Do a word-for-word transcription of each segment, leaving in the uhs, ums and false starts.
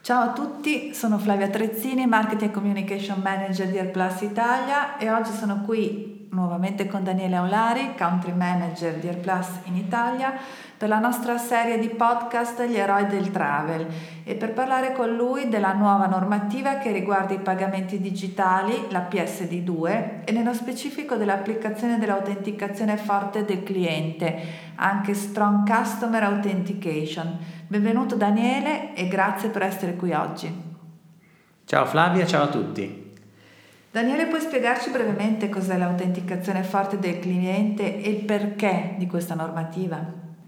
Ciao a tutti, sono Flavia Trezzini, Marketing e Communication Manager di AirPlus Italia e oggi sono qui nuovamente con Daniele Aulari, Country Manager di AirPlus in Italia, per la nostra serie di podcast Gli eroi del travel e per parlare con lui della nuova normativa che riguarda i pagamenti digitali, la P S D due, e nello specifico dell'applicazione dell'autenticazione forte del cliente, anche Strong Customer Authentication. Benvenuto Daniele e grazie per essere qui oggi. Ciao Flavia, ciao a tutti. Daniele, puoi spiegarci brevemente cos'è l'autenticazione forte del cliente e il perché di questa normativa?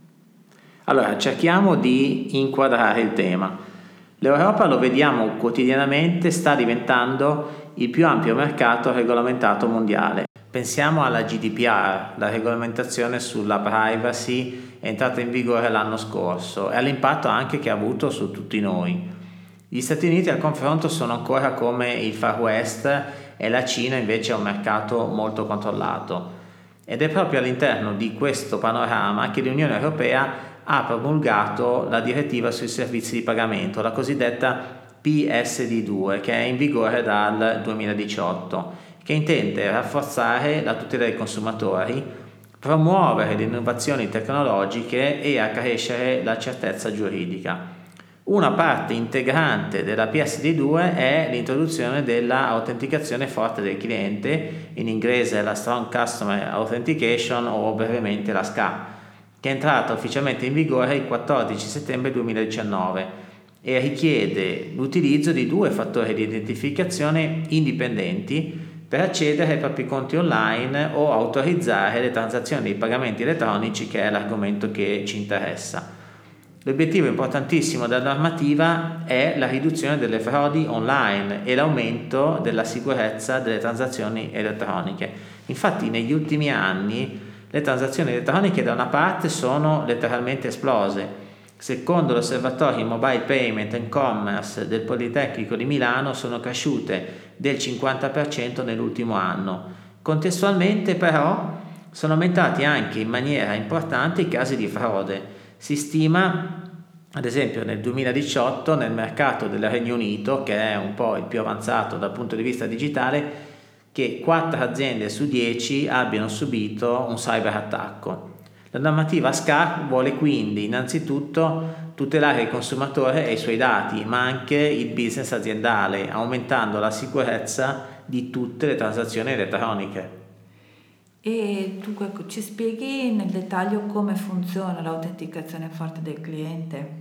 Allora, cerchiamo di inquadrare il tema. L'Europa, lo vediamo quotidianamente, sta diventando il più ampio mercato regolamentato mondiale. Pensiamo alla G D P R, la regolamentazione sulla privacy è entrata in vigore l'anno scorso e all'impatto anche che ha avuto su tutti noi. Gli Stati Uniti al confronto sono ancora come il Far West e la Cina invece è un mercato molto controllato. Ed è proprio all'interno di questo panorama che l'Unione Europea ha promulgato la direttiva sui servizi di pagamento, la cosiddetta P S D due, che è in vigore dal duemiladiciotto, che intende rafforzare la tutela dei consumatori, promuovere le innovazioni tecnologiche e accrescere la certezza giuridica. Una parte integrante della P S D due è l'introduzione dell'autenticazione forte del cliente, in inglese la Strong Customer Authentication o brevemente la S C A, che è entrata ufficialmente in vigore il quattordici settembre duemiladiciannove e richiede l'utilizzo di due fattori di identificazione indipendenti per accedere ai propri conti online o autorizzare le transazioni dei pagamenti elettronici, che è l'argomento che ci interessa. L'obiettivo importantissimo della normativa è la riduzione delle frodi online e l'aumento della sicurezza delle transazioni elettroniche. Infatti negli ultimi anni le transazioni elettroniche da una parte sono letteralmente esplose. Secondo l'osservatorio Mobile Payment and Commerce del Politecnico di Milano sono cresciute del cinquanta per cento nell'ultimo anno. Contestualmente però sono aumentati anche in maniera importante i casi di frode. Si stima, ad esempio nel duemiladiciotto, nel mercato del Regno Unito, che è un po' il più avanzato dal punto di vista digitale, che quattro aziende su dieci abbiano subito un cyberattacco. La normativa S C A vuole quindi innanzitutto tutelare il consumatore e i suoi dati, ma anche il business aziendale, aumentando la sicurezza di tutte le transazioni elettroniche. E tu ci spieghi nel dettaglio come funziona l'autenticazione forte del cliente?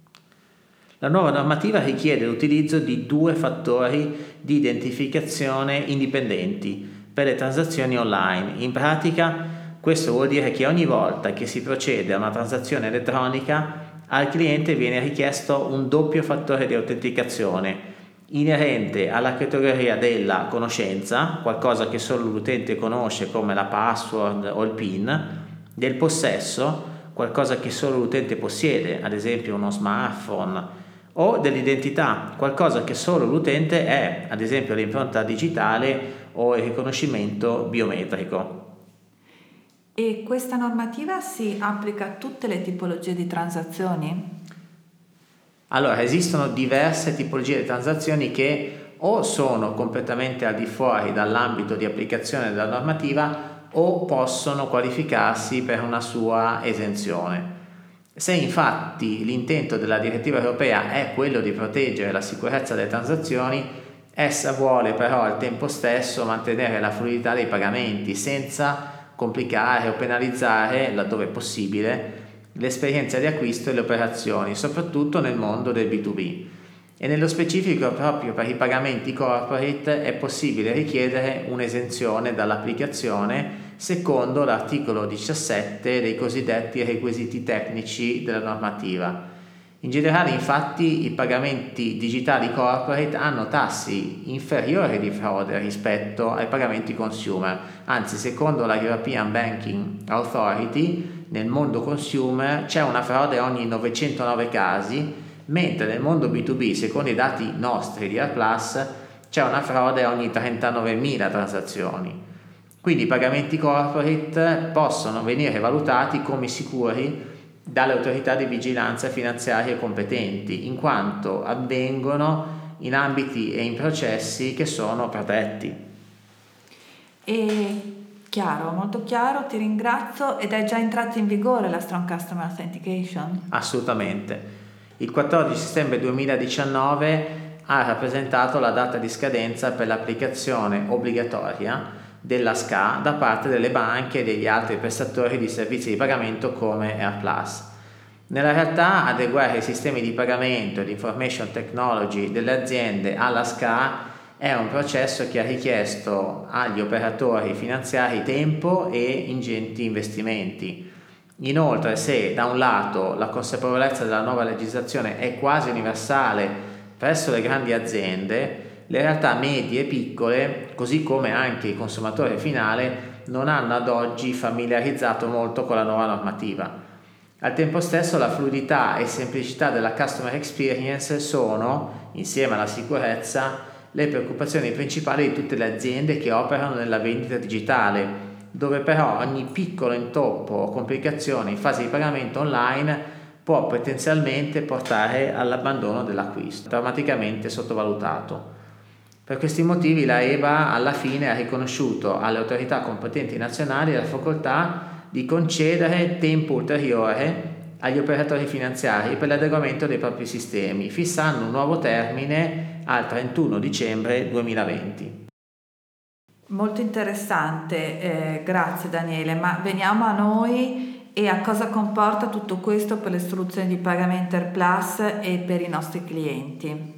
La nuova normativa richiede l'utilizzo di due fattori di identificazione indipendenti per le transazioni online. In pratica, questo vuol dire che ogni volta che si procede a una transazione elettronica, al cliente viene richiesto un doppio fattore di autenticazione inerente alla categoria della conoscenza, qualcosa che solo l'utente conosce come la password o il PIN, del possesso, qualcosa che solo l'utente possiede, ad esempio uno smartphone, o dell'identità, qualcosa che solo l'utente è, ad esempio l'impronta digitale o il riconoscimento biometrico. E questa normativa si applica a tutte le tipologie di transazioni? Allora, esistono diverse tipologie di transazioni che o sono completamente al di fuori dall'ambito di applicazione della normativa o possono qualificarsi per una sua esenzione. Se infatti l'intento della direttiva europea è quello di proteggere la sicurezza delle transazioni, essa vuole però al tempo stesso mantenere la fluidità dei pagamenti senza complicare o penalizzare, laddove possibile, l'esperienza di acquisto e le operazioni, soprattutto nel mondo del B due B. E nello specifico proprio per i pagamenti corporate è possibile richiedere un'esenzione dall'applicazione secondo l'articolo diciassette dei cosiddetti requisiti tecnici della normativa. In generale, infatti, i pagamenti digitali corporate hanno tassi inferiori di frode rispetto ai pagamenti consumer, anzi, secondo la European Banking Authority, nel mondo consumer c'è una frode ogni novecentonove casi, mentre nel mondo B due B, secondo i dati nostri di AirPlus, c'è una frode ogni trentanovemila transazioni. Quindi i pagamenti corporate possono venire valutati come sicuri dalle autorità di vigilanza finanziarie competenti, in quanto avvengono in ambiti e in processi che sono protetti. E chiaro, molto chiaro, ti ringrazio. Ed è già entrata in vigore la Strong Customer Authentication? Assolutamente. Il quattordici settembre duemiladiciannove ha rappresentato la data di scadenza per l'applicazione obbligatoria della S C A da parte delle banche e degli altri prestatori di servizi di pagamento come AirPlus. Nella realtà, adeguare i sistemi di pagamento e di information technology delle aziende alla S C A è un processo che ha richiesto agli operatori finanziari tempo e ingenti investimenti. Inoltre, se da un lato la consapevolezza della nuova legislazione è quasi universale presso le grandi aziende, le realtà medie e piccole, così come anche il consumatore finale, non hanno ad oggi familiarizzato molto con la nuova normativa. Al tempo stesso, la fluidità e semplicità della customer experience sono, insieme alla sicurezza, le preoccupazioni principali di tutte le aziende che operano nella vendita digitale, dove però ogni piccolo intoppo o complicazione in fase di pagamento online può potenzialmente portare all'abbandono dell'acquisto, drammaticamente sottovalutato. Per questi motivi la E B A alla fine ha riconosciuto alle autorità competenti nazionali la facoltà di concedere tempo ulteriore agli operatori finanziari per l'adeguamento dei propri sistemi, fissando un nuovo termine al trentuno dicembre duemilaventi. Molto interessante, eh, grazie Daniele, ma veniamo a noi e a cosa comporta tutto questo per le soluzioni di pagamento AirPlus e per i nostri clienti.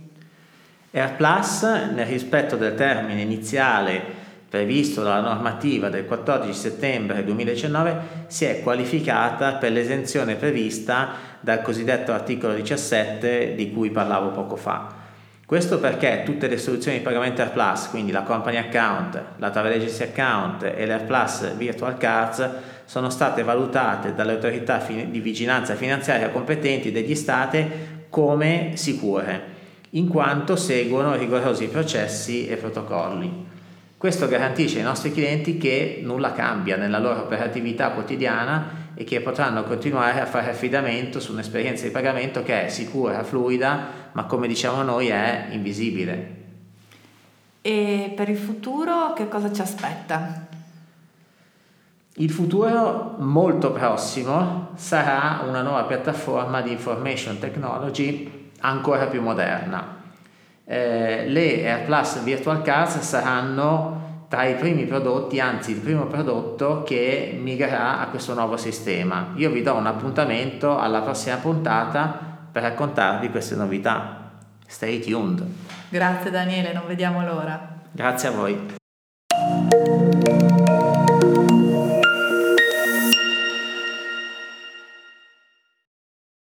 AirPlus, nel rispetto del termine iniziale previsto dalla normativa del quattordici settembre duemiladiciannove, si è qualificata per l'esenzione prevista dal cosiddetto articolo diciassette di cui parlavo poco fa. Questo perché tutte le soluzioni di pagamento AirPlus, quindi la Company Account, la Travel Agency Account e l'AirPlus Virtual Cards, sono state valutate dalle autorità di vigilanza finanziaria competenti degli Stati come sicure, in quanto seguono rigorosi processi e protocolli. Questo garantisce ai nostri clienti che nulla cambia nella loro operatività quotidiana e che potranno continuare a fare affidamento su un'esperienza di pagamento che è sicura, fluida, ma come diciamo noi è invisibile. E per il futuro che cosa ci aspetta? Il futuro molto prossimo sarà una nuova piattaforma di information technology ancora più moderna. Eh, le AirPlus Virtual Cards saranno tra i primi prodotti, anzi il primo prodotto che migrerà a questo nuovo sistema. Io vi do un appuntamento alla prossima puntata per raccontarvi queste novità. Stay tuned. Grazie Daniele, non vediamo l'ora. Grazie a voi.